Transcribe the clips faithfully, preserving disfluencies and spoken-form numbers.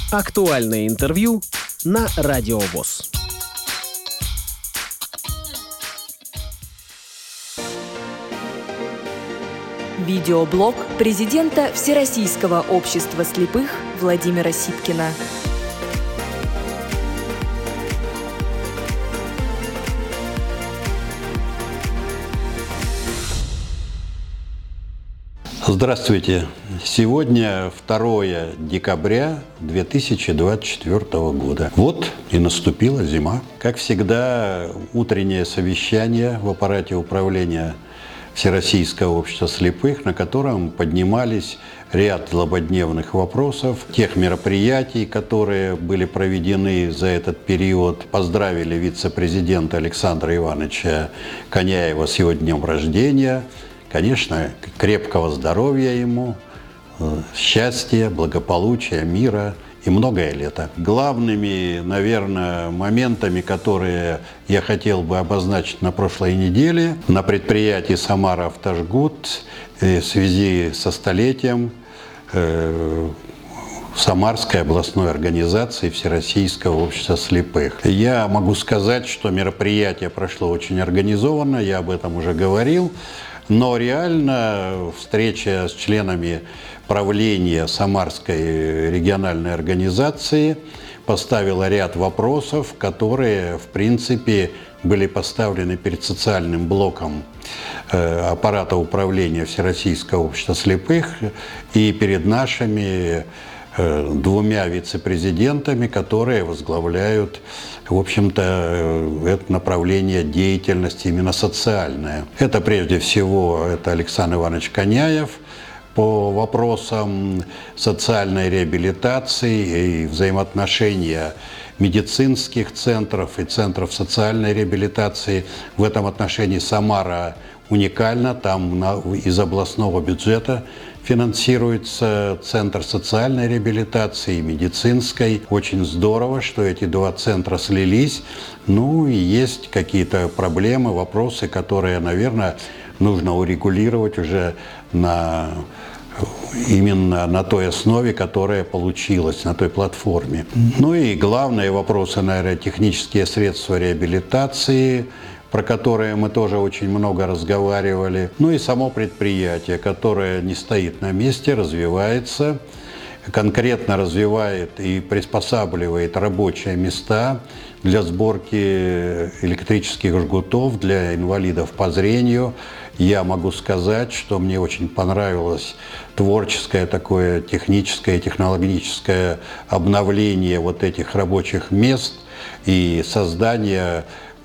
Актуальное интервью на Радио ВОС. Видеоблог президента Всероссийского общества слепых Владимира Сипкина. Здравствуйте! Сегодня второе декабря две тысячи двадцать четвёртого года. Вот и наступила зима. Как всегда, утреннее совещание в аппарате управления Всероссийского общества слепых, на котором поднимались ряд злободневных вопросов, тех мероприятий, которые были проведены за этот период. Поздравили вице-президента Александра Ивановича Коняева с его днем рождения. Конечно, крепкого здоровья ему, счастья, благополучия, мира и многое лето. Главными, наверное, моментами, которые я хотел бы обозначить на прошлой неделе, на предприятии «Самара-Автожгут» в связи со столетием э, Самарской областной организации Всероссийского общества слепых. Я могу сказать, что мероприятие прошло очень организованно, я об этом уже говорил. Но реально встреча с членами правления Самарской региональной организации поставила ряд вопросов, которые, в принципе, были поставлены перед социальным блоком аппарата управления Всероссийского общества слепых и перед нашими двумя вице-президентами, которые возглавляют, в общем-то, это направление деятельности именно социальное. Это прежде всего это Александр Иванович Коняев по вопросам социальной реабилитации и взаимоотношения медицинских центров и центров социальной реабилитации. В этом отношении Самара уникальна, там из областного бюджета финансируется Центр социальной реабилитации и медицинской. Очень здорово, что эти два центра слились. Ну и есть какие-то проблемы, вопросы, которые, наверное, нужно урегулировать уже на, именно на той основе, которая получилась, на той платформе. Ну и главные вопросы, наверное, технические средства реабилитации, про которые мы тоже очень много разговаривали. Ну и само предприятие, которое не стоит на месте, развивается, конкретно развивает и приспосабливает рабочие места для сборки электрических жгутов для инвалидов по зрению. Я могу сказать, что мне очень понравилось творческое такое техническое и технологическое обновление вот этих рабочих мест и создание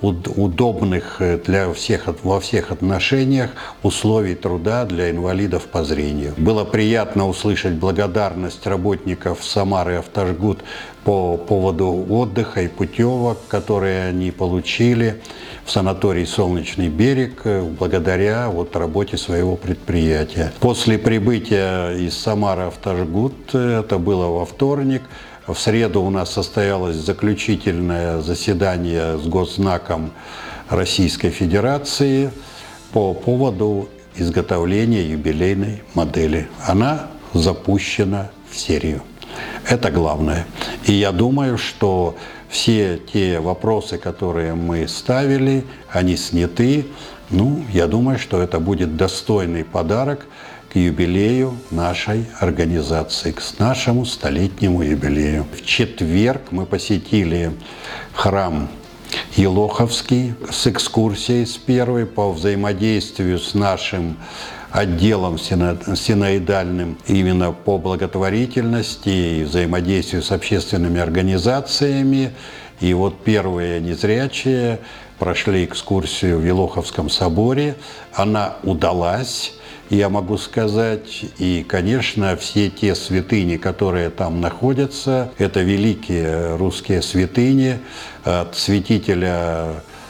удобных для всех, во всех отношениях условий труда для инвалидов по зрению. Было приятно услышать благодарность работников Самары Автожгут по поводу отдыха и путевок, которые они получили в санатории «Солнечный берег» благодаря вот работе своего предприятия. После прибытия из Самары Автожгут, это было во вторник, в среду у нас состоялось заключительное заседание с Госзнаком Российской Федерации по поводу изготовления юбилейной модели. Она запущена в серию. Это главное. И я думаю, что все те вопросы, которые мы ставили, они сняты. Ну, я думаю, что это будет достойный подарок к юбилею нашей организации, к нашему столетнему юбилею. В четверг мы посетили храм Елоховский с экскурсией с первой по взаимодействию с нашим отделом синоидальным именно по благотворительности и взаимодействию с общественными организациями. И вот первые незрячие прошли экскурсию в Елоховском соборе. Она удалась, я могу сказать. И, конечно, все те святыни, которые там находятся, это великие русские святыни от святителя,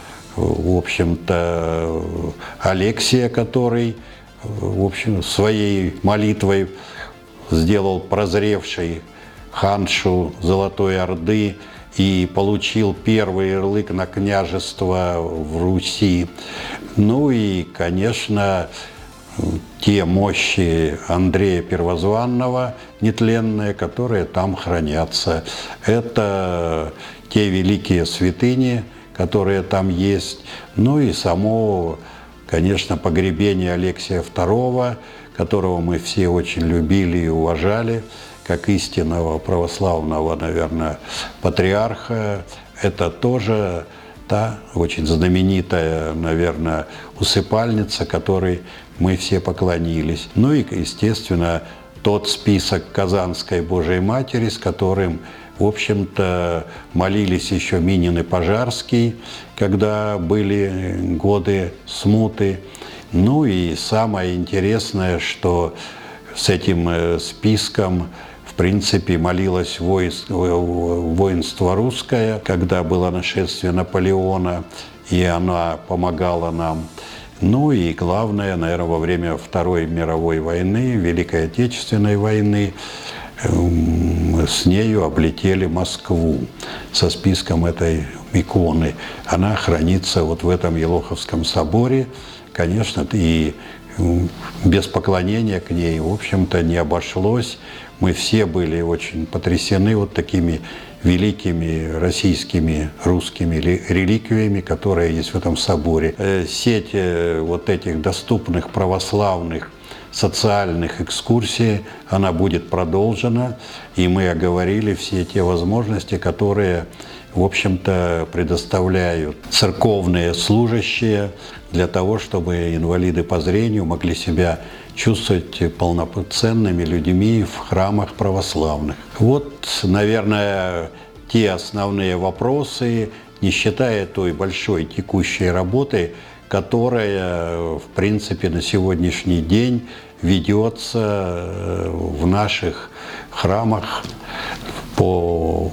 в общем-то, Алексия, который, в общем, своей молитвой сделал прозревший ханшу Золотой Орды и получил первый ярлык на княжество в Руси. Ну и, конечно, те мощи Андрея Первозванного, нетленные, которые там хранятся. Это те великие святыни, которые там есть, ну и само, конечно, погребение Алексия второго, которого мы все очень любили и уважали, как истинного православного, наверное, патриарха. Это тоже та очень знаменитая, наверное, усыпальница, которой мы все поклонились. Ну и, естественно, тот список Казанской Божией Матери, с которым, в общем-то, молились еще Минин и Пожарский, когда были годы смуты. Ну и самое интересное, что с этим списком, в принципе, молилось воинство, воинство русское, когда было нашествие Наполеона, и она помогала нам. Ну и главное, наверное, во время Второй мировой войны, Великой Отечественной войны, с нею облетели Москву со списком этой иконы. Она хранится вот в этом Елоховском соборе. Конечно, и без поклонения к ней, в общем-то, не обошлось. Мы все были очень потрясены вот такими великими российскими, русскими реликвиями, которые есть в этом соборе. Сеть вот этих доступных православных социальных экскурсий, она будет продолжена, и мы оговорили все те возможности, которые, в общем-то, предоставляют церковные служащие для того, чтобы инвалиды по зрению могли себя чувствовать полноценными людьми в храмах православных. Вот, наверное, те основные вопросы, не считая той большой текущей работы, которая, в принципе, на сегодняшний день ведется в наших храмах по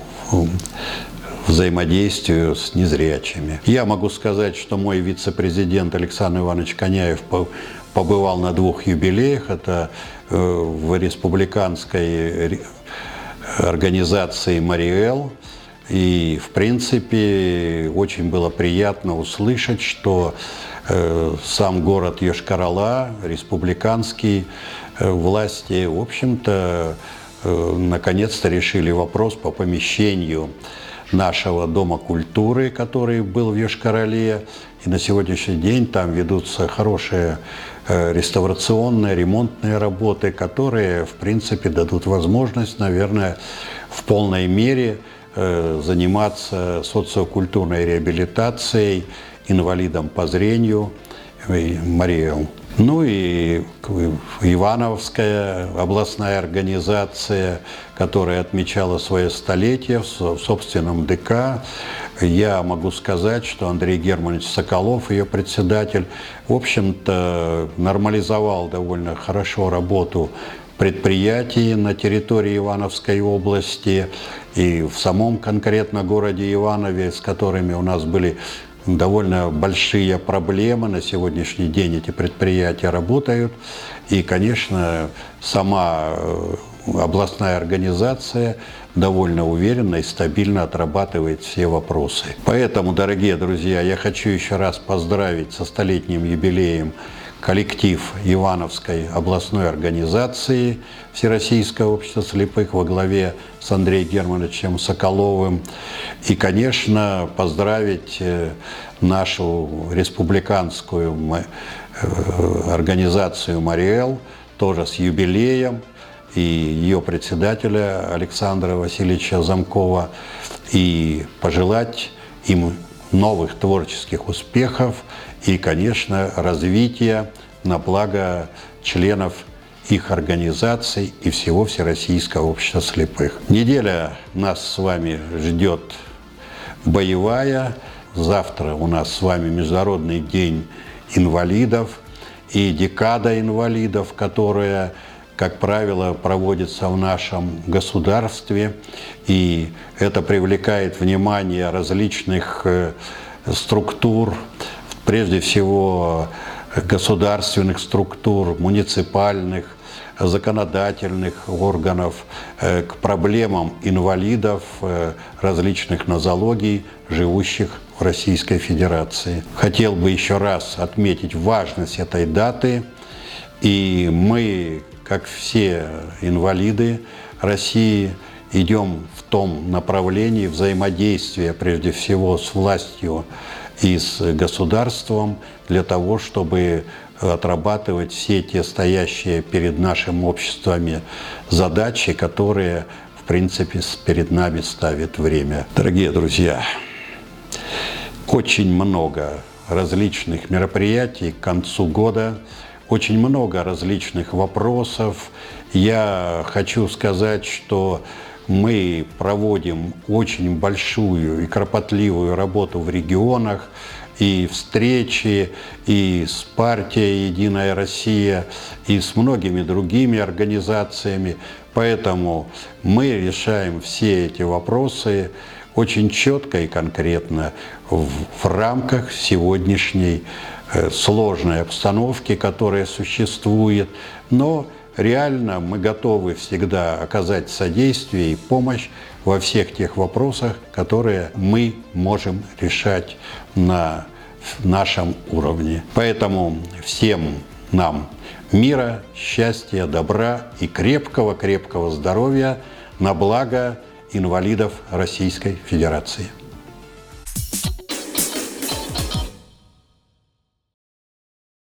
взаимодействию с незрячими. Я могу сказать, что мой вице-президент Александр Иванович Коняев побывал на двух юбилеях. Это в республиканской организации «Мариэл». И, в принципе, очень было приятно услышать, что э, сам город Йошкар-Ола, республиканские э, власти, в общем-то, э, наконец-то решили вопрос по помещению нашего Дома культуры, который был в Йошкар-Оле. И на сегодняшний день там ведутся хорошие э, реставрационные, ремонтные работы, которые, в принципе, дадут возможность, наверное, в полной мере заниматься социокультурной реабилитацией инвалидам по зрению Мариэл. Ну и Ивановская областная организация, которая отмечала свое столетие в собственном ДК. Я могу сказать, что Андрей Германович Соколов, ее председатель, в общем-то, нормализовал довольно хорошо работу предприятий на территории Ивановской области и в самом конкретно городе Иванове, с которыми у нас были довольно большие проблемы. На сегодняшний день эти предприятия работают. И, конечно, сама областная организация довольно уверенно и стабильно отрабатывает все вопросы. Поэтому, дорогие друзья, я хочу еще раз поздравить со столетним юбилеем коллектив Ивановской областной организации Всероссийского общества слепых во главе с Андреем Германовичем Соколовым. И, конечно, поздравить нашу республиканскую организацию «Мариэл» тоже с юбилеем, и ее председателя Александра Васильевича Замкова, и пожелать им новых творческих успехов и, конечно, развития на благо членов их организаций и всего Всероссийского общества слепых. Неделя нас с вами ждет боевая. Завтра у нас с вами Международный день инвалидов и декада инвалидов, которая, как правило, проводится в нашем государстве. И это привлекает внимание различных структур, прежде всего государственных структур, муниципальных, законодательных органов к проблемам инвалидов различных нозологий, живущих в Российской Федерации. Хотел бы еще раз отметить важность этой даты, И мы, как все инвалиды России, идем в том направлении взаимодействия, прежде всего, с властью и с государством, для того, чтобы отрабатывать все те стоящие перед нашим обществами задачи, которые, в принципе, перед нами ставит время. Дорогие друзья, очень много различных мероприятий к концу года, очень много различных вопросов. Я хочу сказать, что мы проводим очень большую и кропотливую работу в регионах, и встречи, и с партией «Единая Россия», и с многими другими организациями. Поэтому мы решаем все эти вопросы очень четко и конкретно в, в рамках сегодняшней э, сложной обстановки, которая существует. Но реально мы готовы всегда оказать содействие и помощь во всех тех вопросах, которые мы можем решать на нашем уровне. Поэтому всем нам мира, счастья, добра и крепкого-крепкого здоровья на благо инвалидов Российской Федерации.